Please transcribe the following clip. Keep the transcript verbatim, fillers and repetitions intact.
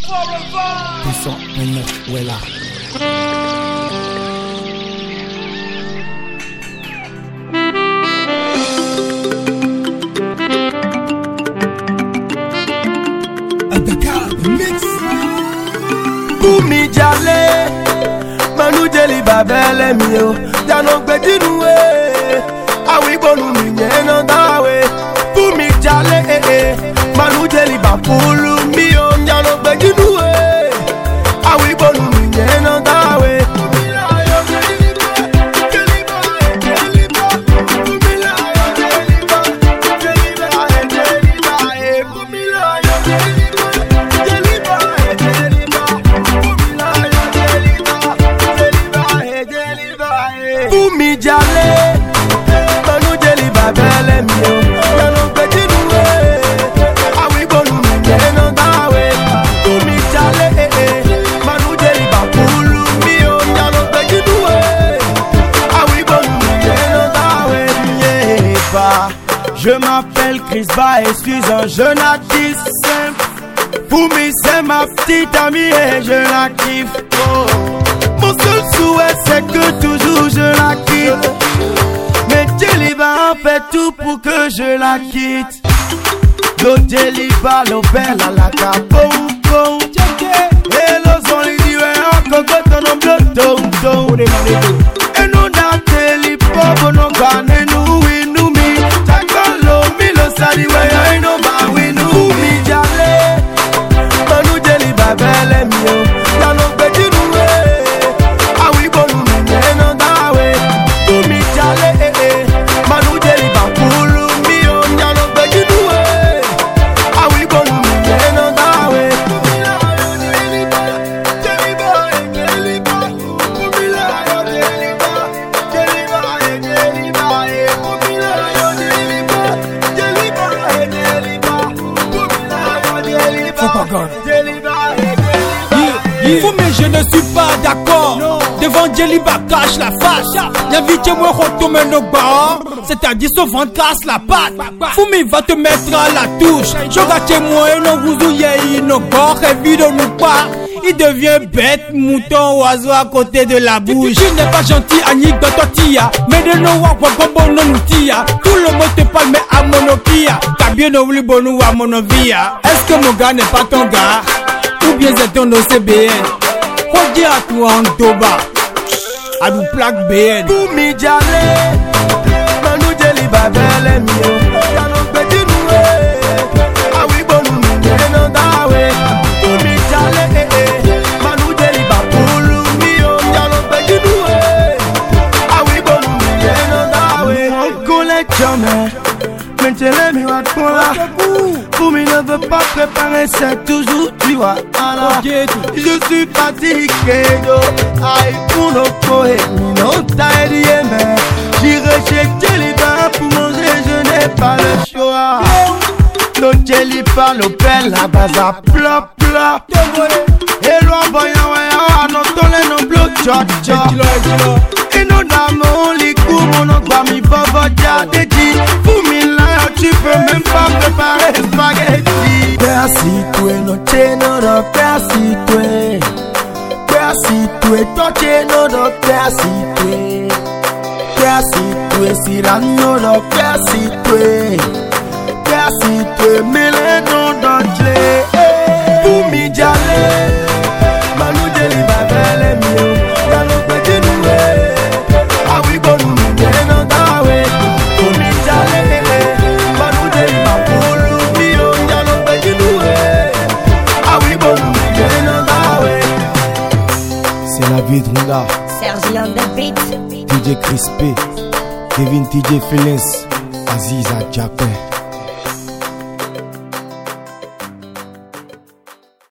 Puissant Venezuela. Boumi Jale, Manu Jeli Babele mio, Jano Gbedi noué, Awi bonu minye no dawe. Boumi Jale, Manu Jeli Babulu mio, Jano Gbedi noué, Awi bonu minye no dawe. Boumi Jale, Manu Jeli Babele mio, Jano Gbedi noué, Awi bonu minye no dawe. Boumi Jale, Manu Jeli Babulu mio, Jano Gbedi noué, Awi bonu minye no dawe. Yeah, bah, je m'appelle Chris Ba et suis un jeune artiste simple. Boumi c'est ma petite amie et je la kiffe. Oh. Mon seul souhait c'est que toujours je la quitte. Mais Jeliba en fait tout pour que je la quitte. Lo Jeliba lo bella la capon con. Et lo son li diwe anko goto no bloto ton. Et non da Jeliba bono gane nu winu mi. Chakolo mi lo sadi we I no ba winu. Boumi Jale, Manu Jeliba bele mio, Jano Gbedi noué. Vous mais je ne suis pas d'accord. Devant Jeliba cache la face. Y'invite moi retourner nos bas. C'est-à-dire ce ventre casse la patte. Fumi va te mettre à la touche. Jogate moi et non vous ouillez nos corps et vide nous pas. Il devient bête, mouton, oiseau à côté de la bouche. Tu, tu n'es pas gentil, Annick de Tortilla. Mais de nos wapwa gombo non tia. Tout le monde te parle mais à monopia. T'as bien oublié bonou à monovia. Est-ce que mon gars n'est pas ton gars? Ou bien c'est ton O C B N? Faut dire à toi en Toba. À nous plaque B N. Boumi Jale, Manu Jeliba bele mio, Jano Gbedi noué, Awi bonu minye no dawe. Boumi Jale, Manu Jeliba bulu mio, Jano Gbedi noué, Awi bonu minye no dawe. Mon collègue jamais, maintenant mi wa kola. Boumi ne veut pas préparer, c'est toujours tu vois. Je suis fatigué, aïe pour nos poètes, non taille mais j'irai chez Jeliba pour manger, je n'ai pas le choix. No Jeliba, no bella baza plop plop. Et l'on voyant voyant, non tole non bloc chot chot. Et non d'amour, les coups, mon ogba mi bobo jadedi. Pour mille là, tu peux même pas préparer spaghetti. Persitue, no cheno do persitue. Persitue, to cheno do persitue. Persitue, sirano do persitue. Persitue, mele non do chle. Boumi Jale, Manu Jeliba bele mio, Jano Gbedi noué, Awi bonu minye no dawe. Boumi Jale, Manu Jeliba bulu mio, Jano Gbedi noué, Awi bonu minye no dawe. C'est la vie de Runda. Sergi on the beat. D J Crispy, Kevin T J Feelings, Aziza Japin.